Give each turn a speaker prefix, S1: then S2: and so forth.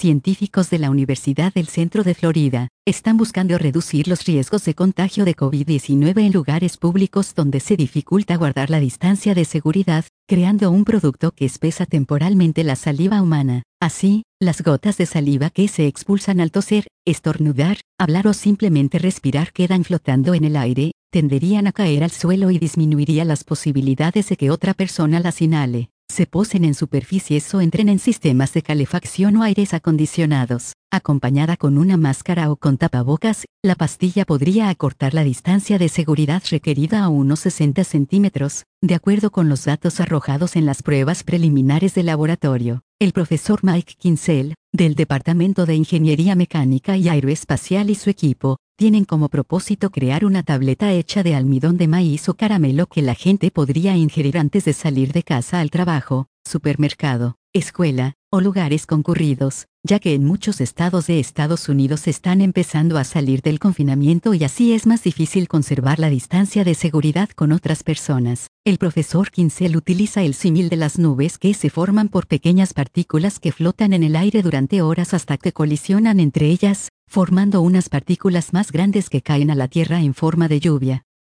S1: Científicos de la Universidad del Centro de Florida están buscando reducir los riesgos de contagio de COVID-19 en lugares públicos donde se dificulta guardar la distancia de seguridad, creando un producto que espesa temporalmente la saliva humana. Así, las gotas de saliva que se expulsan al toser, estornudar, hablar o simplemente respirar quedan flotando en el aire, tenderían a caer al suelo y disminuiría las posibilidades de que otra persona las inhale, se posen en superficies o entren en sistemas de calefacción o aires acondicionados. Acompañada con una máscara o con tapabocas, la pastilla podría acortar la distancia de seguridad requerida a unos 60 centímetros, de acuerdo con los datos arrojados en las pruebas preliminares de laboratorio. El profesor Mike Kinsell, del Departamento de Ingeniería Mecánica y Aeroespacial y su equipo, tienen como propósito crear una tableta hecha de almidón de maíz o caramelo que la gente podría ingerir antes de salir de casa al trabajo, supermercado, escuela, o lugares concurridos, ya que en muchos estados de Estados Unidos están empezando a salir del confinamiento y así es más difícil conservar la distancia de seguridad con otras personas. El profesor Kinsell utiliza el símil de las nubes que se forman por pequeñas partículas que flotan en el aire durante horas hasta que colisionan entre ellas, formando unas partículas más grandes que caen a la Tierra en forma de lluvia.